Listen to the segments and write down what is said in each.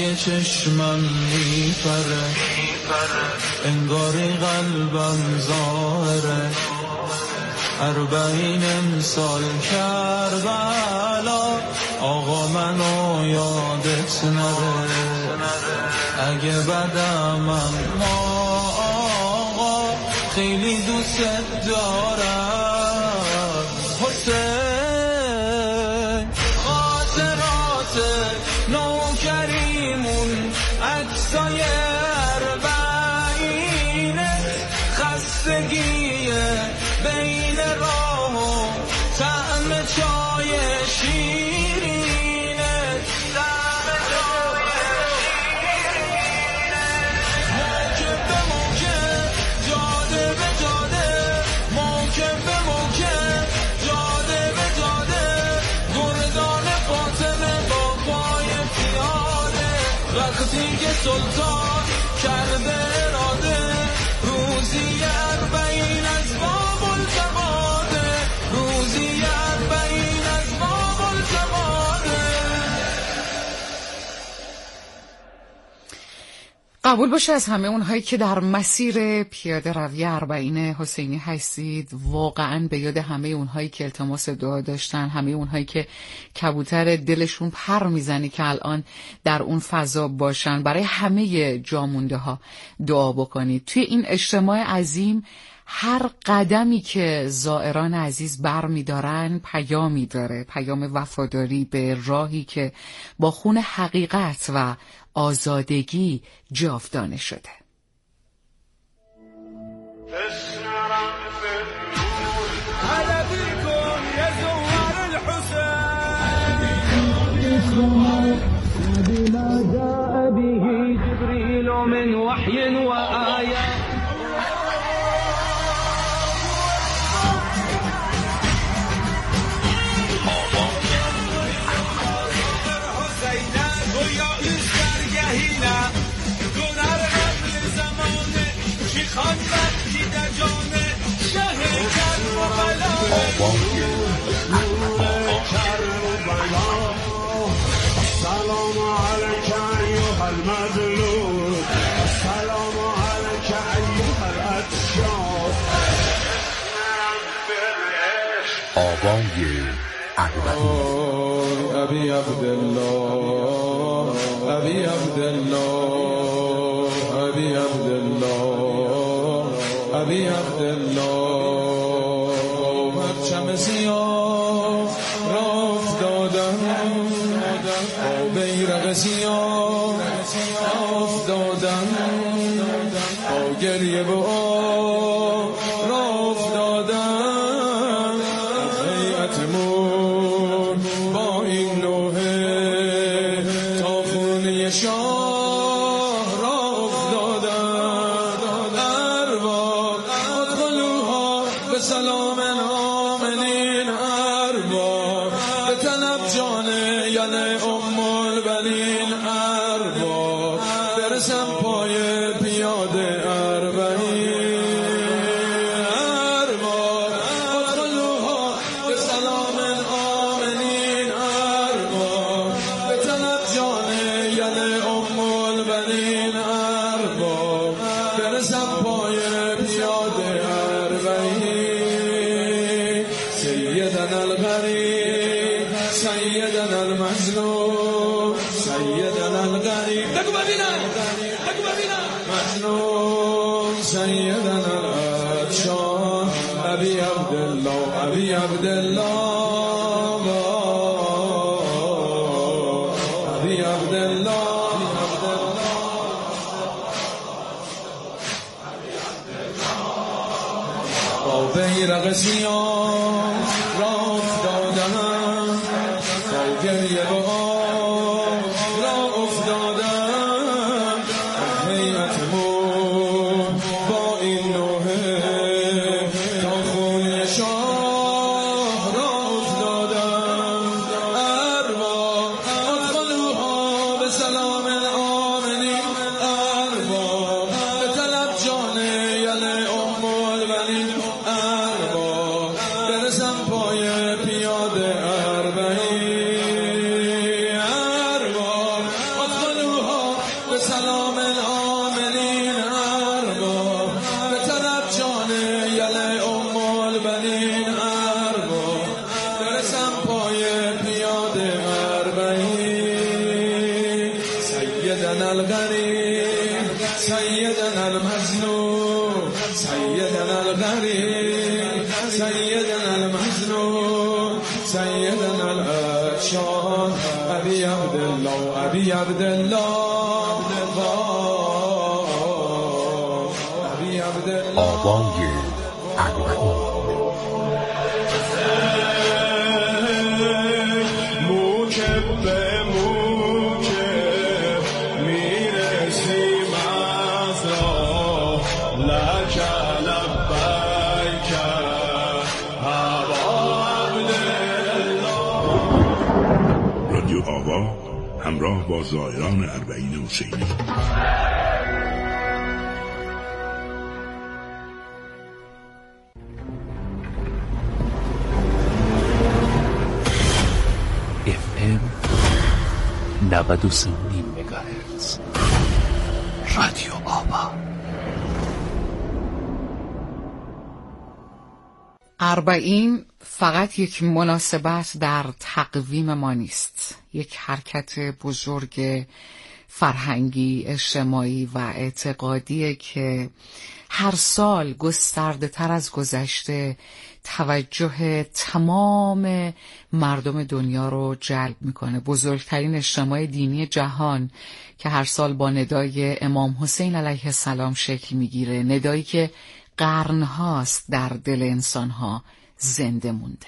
چشمم میپره، انگاری قلبم ظاهره. 40 امسال کربلا، آقا منو یادت نره. اگه بدمم آقا، خیلی دوست دارم. حسین خاطرات نوکریمون، عکسای 40 خستگی بین راه و طعم چای شیرینه، طعم چای شیرینه. موکب به موکب، جاده به جاده، موکب به موکب، جاده به جاده. گردان فاطمه با پای پیاده، وقتی که سلطان کرده اراده. روزی 40 از باب التماده، روزی 40 از باب التماده. قبول باشه از همه اونهایی که در مسیر پیاده روی 40 حسینی هستید، واقعا به یاد همه اونهایی که التماس دعا داشتن، همه اونهایی که کبوتر دلشون پر میزنه که الان در اون فضا باشن. برای همه جامونده ها دعا بکنید. توی این اجتماع عظیم هر قدمی که زائران عزیز بر می‌دارن پیامی داره، پیام وفاداری به راهی که با خون حقیقت و آزادگی جاودانه شده. سلام علیک ایها المظلوم، سلام علیک ایها العطشان. آوای ابی عبدالله، ابی عبدالله، ابی عبدالله، ابی عبدالله. پرچم سیاه را افتادم، بیرق سیاه افتادم، با گریه با را افتادم. هیئتمون با این لوحه تا خونه شاه را افتادم. ارباب ادخلوها به سلام آمنین، ارباب به طلب جان یعنی ام البنین، ارباب برسم پای پیاده 40. ارباب ادخلوها به سلام آمنین، ارباب به طلب جان یعنی ام البنین، ارباب برسم پای پیاده 40. سیدنا الغریب، سیدنا المظلوم، سیدنا الغریب، بگو ببینم، بگو ببینم، مظلوم، سیدنا العطشان. ابی عبدالله، ابی عبدالله، ابی عبدالله. با بیرق سیاه را افتادم، با گریه با را افتادم. هیئتمون با این لوحه تا خونه شاه را افتادم. ارباب ادخلوها به سلام آمنین، ارباب به طلب جان یعنی ام البنین، ارباب برسم پای پیاده 40. ارباب ادخلوها سلام العاملین ارباب به طرف جان یل ام البنین ارباب برسم پای پیاده اربعین سیدنا الغریب سیدنا المظلوم سیدنا الغریب سیدنا المظلوم سیدنا الاشان ابی عبدالله ابی عبدالله ابی عبدالله آبای اربعین. موکب به موکب میرسیم از راه لک لبیک ابا عبدالله. رادیو آوا همراه با زائران اربعین حسینی. FM 93 مگاهرتز رادیو آوا. اربعین فقط یک مناسبت در تقویم ما نیست، یک حرکت بزرگ فرهنگی، اجتماعی و اعتقادیه که هر سال گسترده تر از گذشته توجه تمام مردم دنیا رو جلب میکنه. بزرگترین اجتماع دینی جهان که هر سال با ندای امام حسین علیه السلام شکل میگیره، ندایی که قرنهاست در دل انسانها زنده مونده.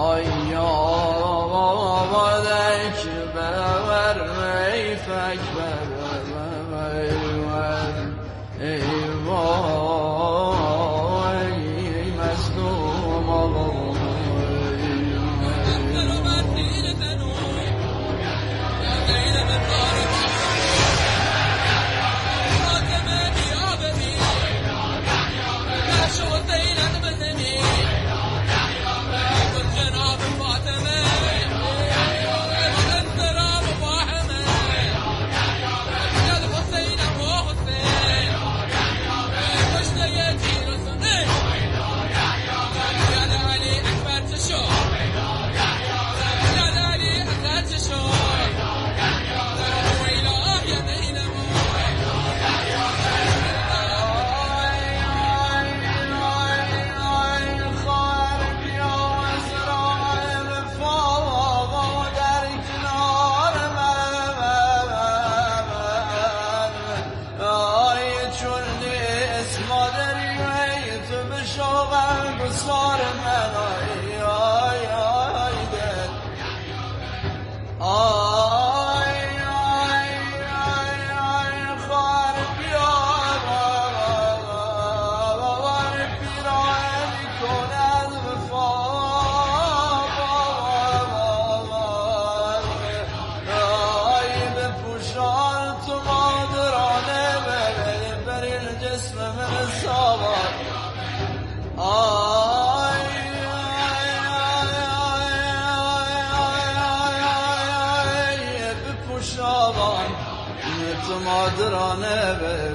أكبر مادرانه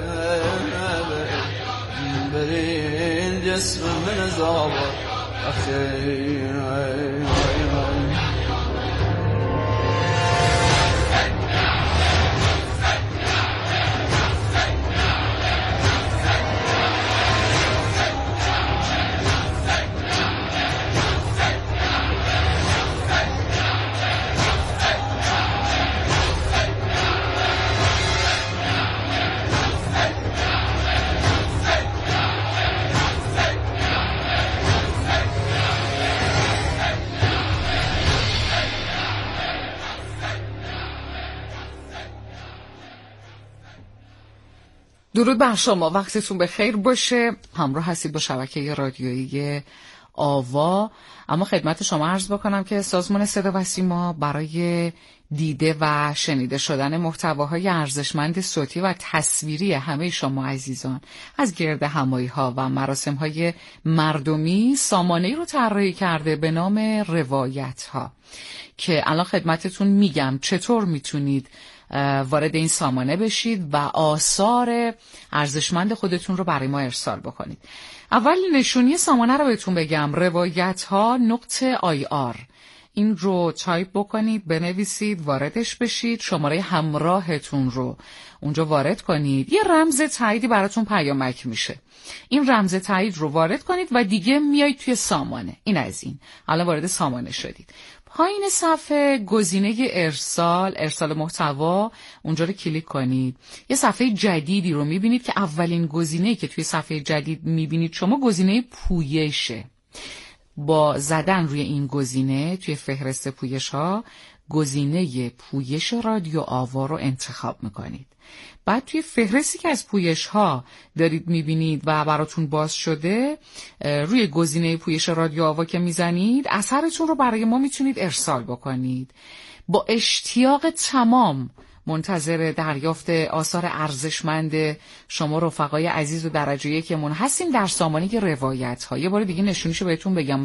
برین جسم من زابر اخی درود بر شما، وقتتون بخیر باشه. همراه هستید با شبکه رادیویی آوا. اما خدمت شما عرض بکنم که سازمان صدا و سیما برای دیده و شنیده شدن محتواهای ارزشمند صوتی و تصویری همه شما عزیزان از گرد همایی ها و مراسم های مردمی سامانه‌ای رو طراحی کرده به نام روایت ها که الان خدمتتون میگم چطور میتونید وارد این سامانه بشید و آثار ارزشمند خودتون رو برای ما ارسال بکنید. اول نشونی سامانه رو بهتون بگم، روایت‌ها.ir. این رو تایپ بکنید، بنویسید، واردش بشید، شماره همراهتون رو اونجا وارد کنید، یه رمز تاییدی براتون پیامک میشه. این رمز تایید رو وارد کنید و دیگه میایید توی سامانه. این از این. الان وارد سامانه شدید. پایین صفحه گزینه ارسال محتوا، اونجا رو کلیک کنید. یه صفحه جدیدی رو میبینید که اولین گزینه‌ای که توی صفحه جدید میبینید شما گزینه پویشه. با زدن روی این گزینه توی فهرست پویش ها گزینه پویش رادیو آوا رو انتخاب میکنید. بعد توی فهرستی که از پویش ها دارید میبینید و براتون باز شده، روی گزینه پویش رادیو آوا که میزنید اثرتون رو برای ما میتونید ارسال بکنید. با اشتیاق تمام منتظر دریافت آثار ارزشمند شما رفقای عزیز و درجه یکمون هستیم در سامانه روایت ها. یه بار دیگه نشونیشو بهتون بگم،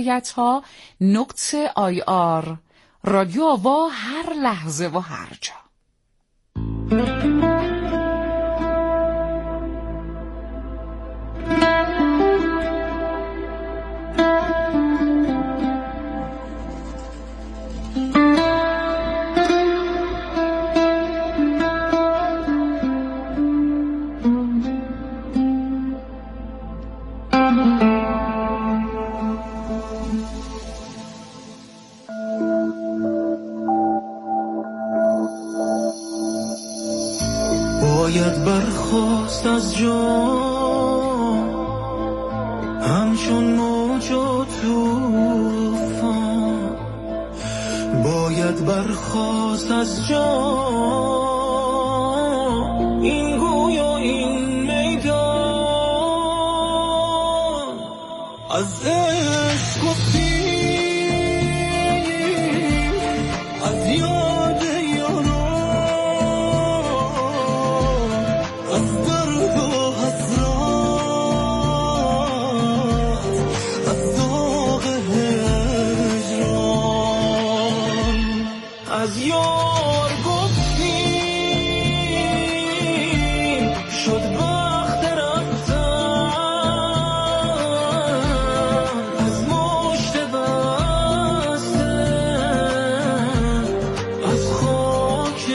روایت‌ها.ir. رادیو آوا هر لحظه و هر جا. باید برخاست از جان همچون موج و طوفان، باید برخاست از جان از عشق گفتی از یاد یاران از درد و حسرت از داغ هجران از یار گفتی شد وقت رفتن از مشت بسته از خاک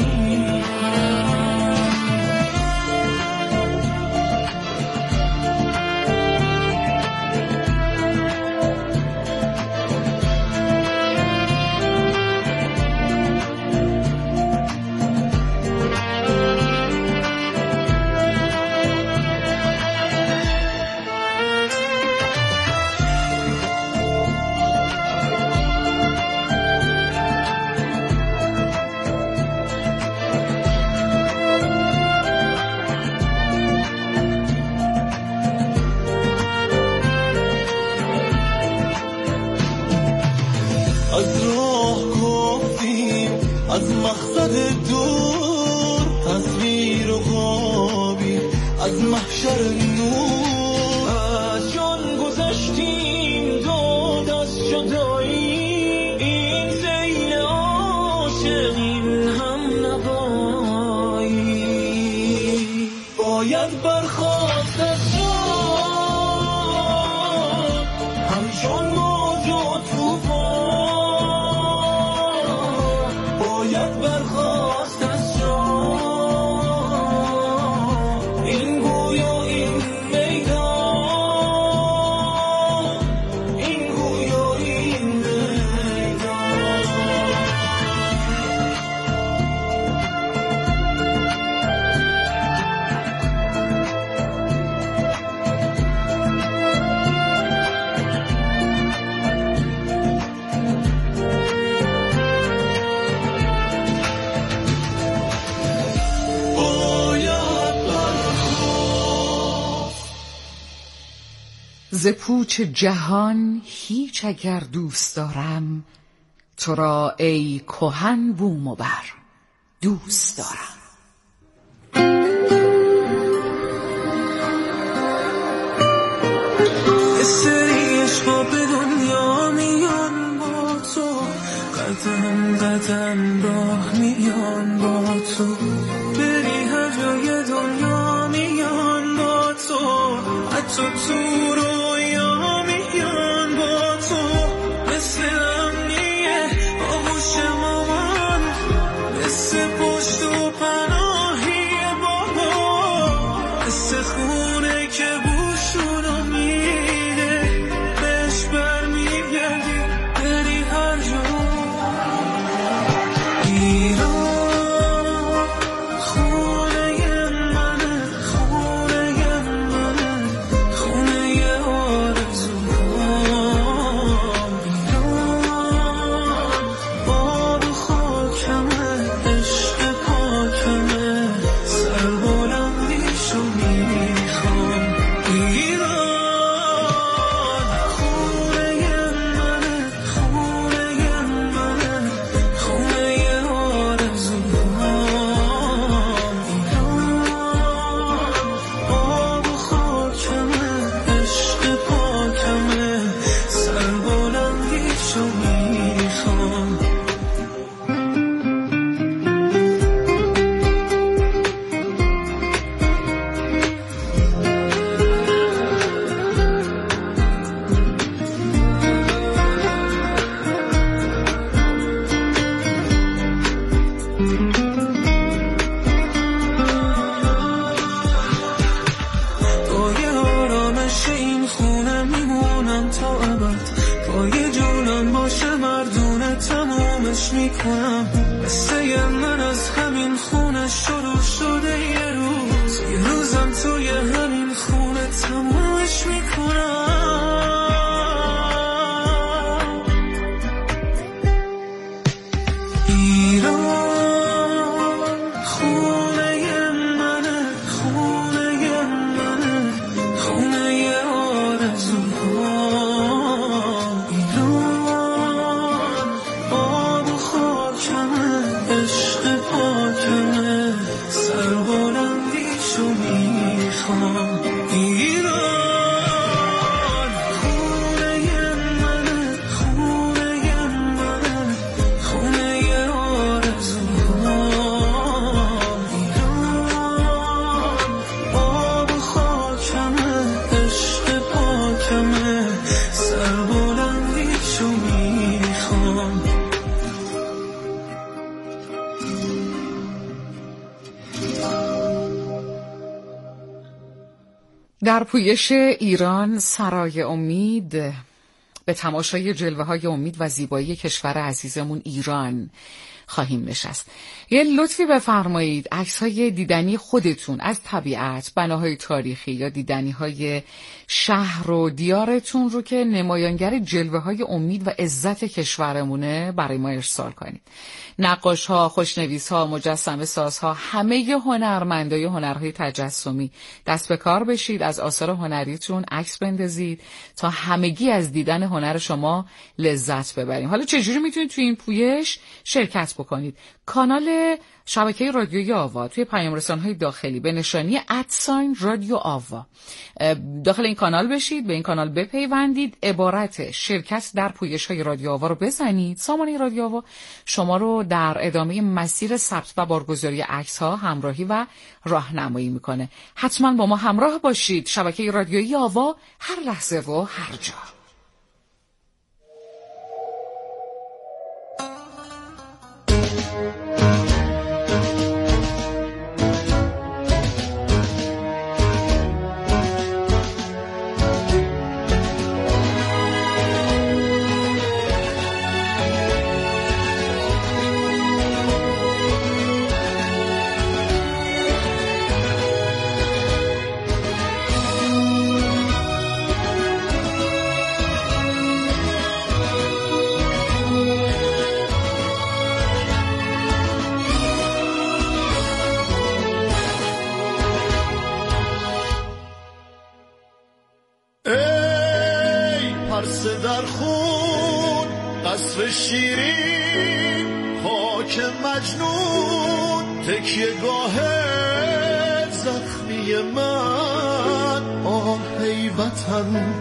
از راه گفتیم از مقصد دور تصویر و خوابی از محشر نور از جان گذشتیم دو دست جدایی این زین عاشقین هم نبایی باید برخاست از جان همچون موج و طوفان باید برخاست از جان این گوی و این میدان این گوی و این میدان ز پوچ جهان هیچ اگر دوست دارم تو را ای کهن بوم و بر دوست دارم. سری عشقا به دنیا میان با تو قدم قدم راه میان با تو بری هر جای دنیا میان با تو حتی تو رویا میان با تو مثل امنیه آغوش مامان مثل پشت و پناهی بابا مثل خونه که بوشونو میده بهش برمیگردی بری هر جا ایران خونه منه خونه منه خونه آرزوهام ایران آب و خاکمه عشق پاکمه سر بلندیشو میخوام ایران خونه منه خونه منه خونه آرزوهام ایران آب و خاکمه عشق پاکمه سر بلندیشو میخوام پای آرامش این خونه میمونم تا ابد پای جونم باشه مردونه تمومش میکنم قصه من از همین خونه شروع شده یه روزم توی همین خونه تمومش میکنم ایران خونه منه خونه منه خونه آرزوهام در پویش ایران سرای امید به تماشای جلوه‌های امید و زیبایی کشور عزیزمون ایران خواهیم نشست. یه لطفی بفرمایید عکس‌های دیدنی خودتون از طبیعت، بناهای تاریخی یا دیدنی‌های شهر و دیارتون رو که نمایانگر جلوه‌های امید و عزت کشورمونه برای ما ارسال کنید. نقاش‌ها، خوشنویس‌ها، مجسمه سازها، همه هنرمندای هنرهای تجسمی دست به کار بشید، از آثار هنریتون عکس بندازید تا همگی از دیدن هنر شما لذت ببریم. حالا چجوری میتونید توی این پویش شرکت بکنید؟ کانال شبکه رادیوی آوا توی پیام رسان‌های داخلی به نشانی @رادیو آوا داخل این کانال بشید، به این کانال بپیوندید، عبارت شرکت در پویش‌های رادیو آوا رو بزنید. سامانه رادیو آوا شما رو در ادامه مسیر ثبت و بارگذاری عکس‌ها همراهی و راهنمایی میکنه. حتما با ما همراه باشید. شبکه رادیویی آوا، هر لحظه و هر جا. در خون قصر شیرین، خاک مجنون تکیه گاه زخمی من. آهی وطن،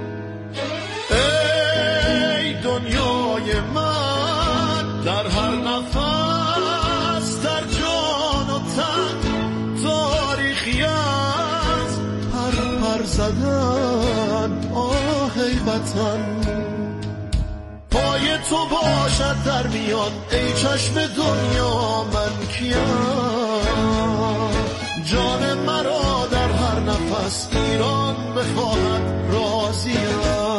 ای دنیای من، در هر نفس، در جان و تن تاریخی از پر زدن. آهی وطن، پای تو باشد در میان، ای چشم دنیا من کیم. جان مرا در هر نفس ایران بخواهد راضیم.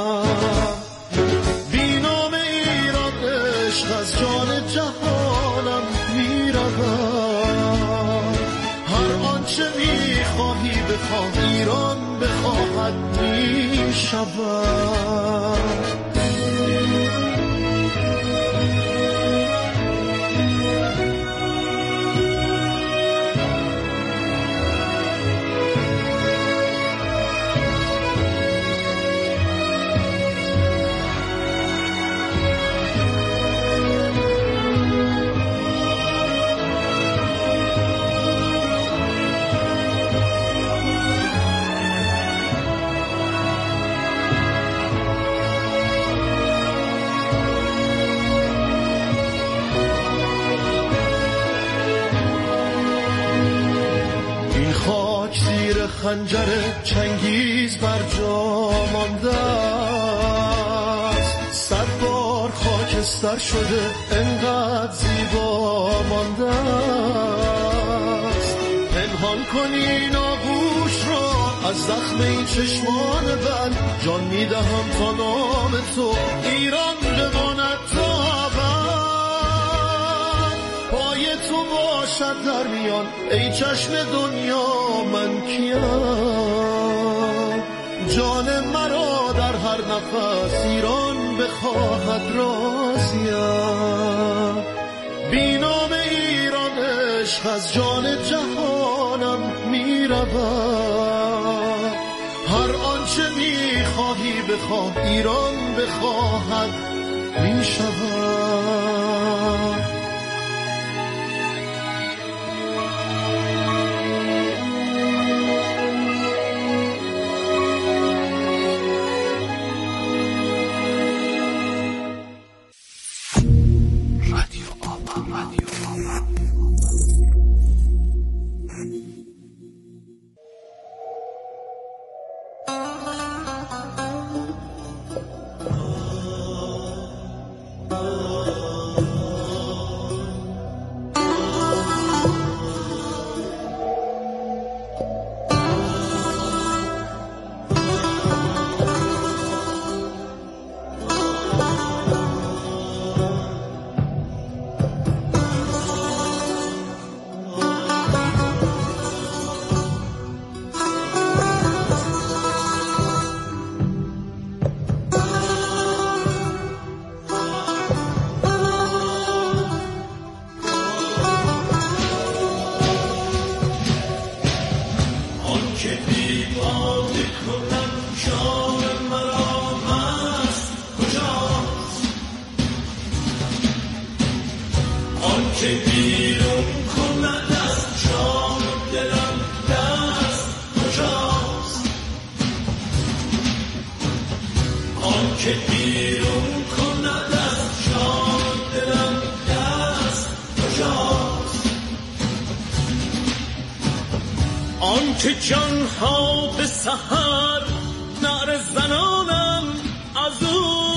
بی نام ایران عشق از جان جهانم میرود. هر آنچه میخواهی بخواه ایران بخواهد میشود. خنجر چنگیز بر جا مانده است، 100 بار خاکستر شده انقدر زیبا مانده است. پنهان کنی ناگوش را از زخم این چشمان بند، جان میدهم تا نام تو ایران بماند تابند. پای تو باشد در میان، ای چشم دنیا من کیم. جان مرا در هر نفس ایران بخواهد راضیم. بی نام ایران عشق از جان جهانم میرود. هر آنچه میخواهی بخواه ایران بخواهد میشود. آن که جانها به سحر نعره زنانم از او،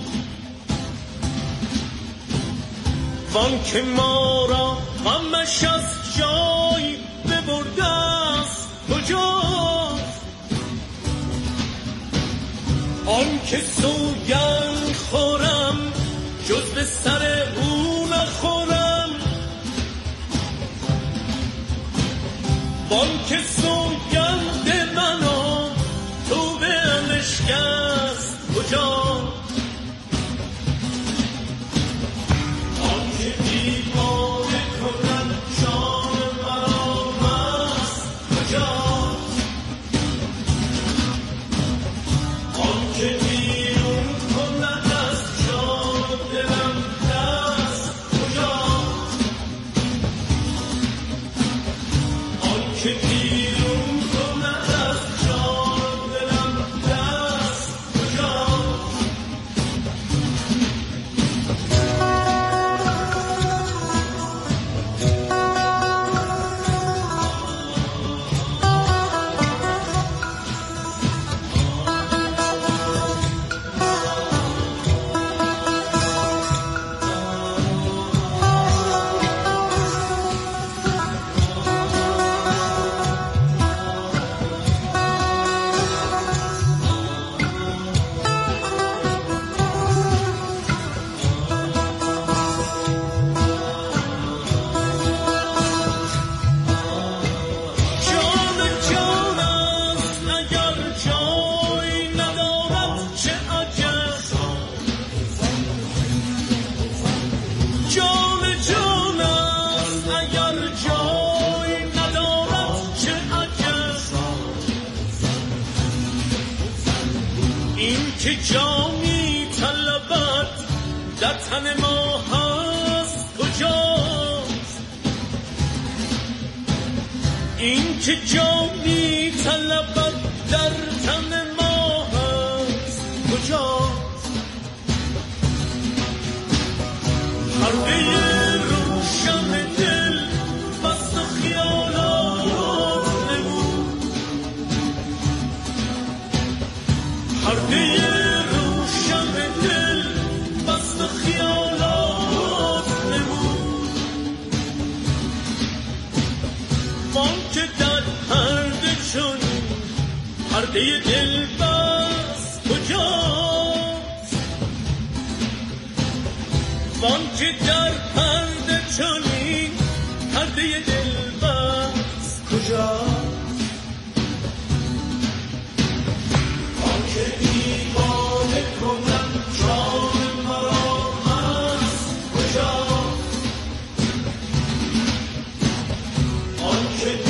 وان که ما را غمش از جای ببرده است کجاست؟ آن که سوگند خورم جز به سر او نخورم، وان که سوگند منو تو به مشکست کجاست؟ که جانی طلبت در تن ما هست کجاست؟ این که جانی طلبت در تن ما هست کجاست؟ پرده روشن دل بست خیالات نمود، پرده پرده دل بست کجاست؟ وان که در پرده چنین پرده دل بست کجاست؟